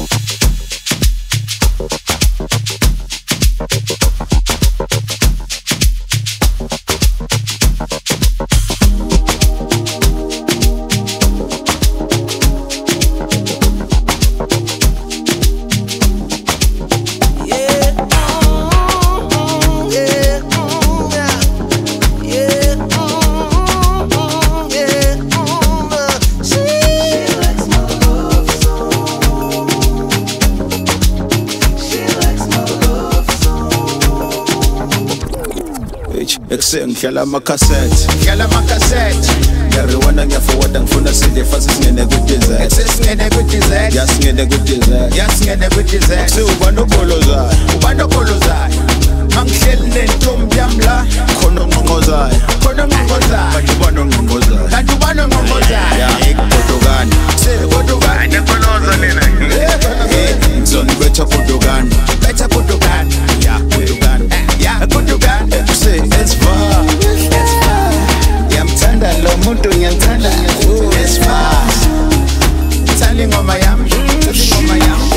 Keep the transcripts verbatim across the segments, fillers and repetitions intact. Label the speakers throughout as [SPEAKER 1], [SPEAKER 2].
[SPEAKER 1] Ngihlala amacassette,
[SPEAKER 2] ngihlala amacassette.
[SPEAKER 1] Ngiyariwana ngiyaforwarda ngifuna sile fast singene ku dessert.
[SPEAKER 2] Singene ku dessert.
[SPEAKER 1] Yasingene ku dessert.
[SPEAKER 2] Yasingene ku dessert.
[SPEAKER 1] Uba nobolozayo,
[SPEAKER 2] uba nobolozayo. Mangihleli nentombi yami la,
[SPEAKER 1] khona ongqonqozayo,
[SPEAKER 2] khona ongqonqozayo.
[SPEAKER 1] Kanti uba nongqonqozayo,
[SPEAKER 2] kanti uba nongqonqozayo.
[SPEAKER 1] Ya ikodokani,
[SPEAKER 2] sekodokani.
[SPEAKER 3] Ayekoloza nina.
[SPEAKER 1] Eh, ngizoni betha kodokani,
[SPEAKER 2] betha kodokani.
[SPEAKER 1] Ya kodokani,
[SPEAKER 2] ya kodokani.
[SPEAKER 1] Say it's far,
[SPEAKER 2] it's far.
[SPEAKER 1] Yamthanda lo muntu ngiyamthanda.
[SPEAKER 2] It's far. Tali ngoma yami, tali ngoma yami.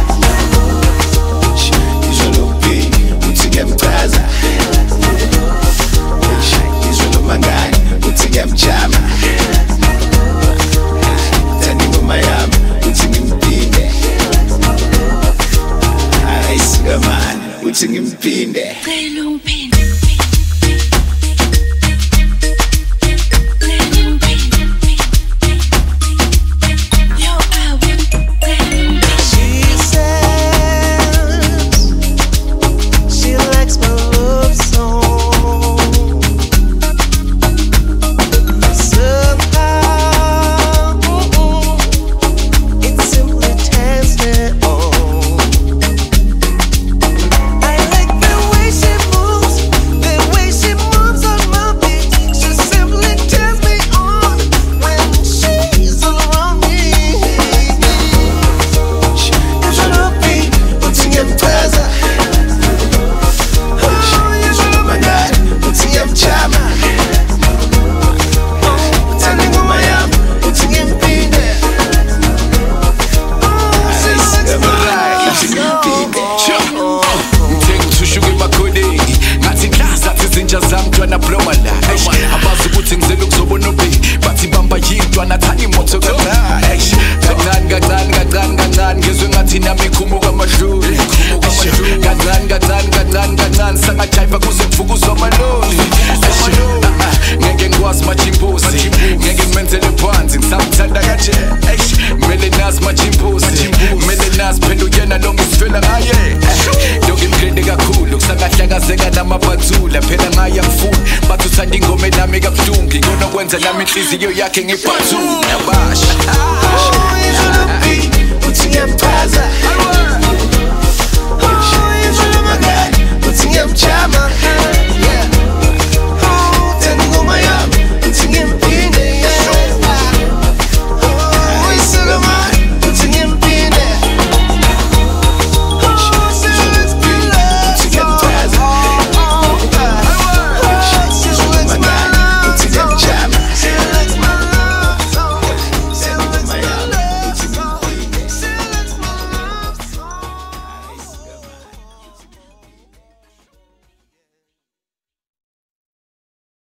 [SPEAKER 1] Izolopi, uthi ngiyamchaza. Izolomangani, uthi ngiyamjama. Tali ngoma yami, uthi ngimpinde. Ayisikamani, uthi ngimpinde.
[SPEAKER 4] Nami kabuhlungu ngona kwenza nami inhliziyo yakhe ngiphathu yabasha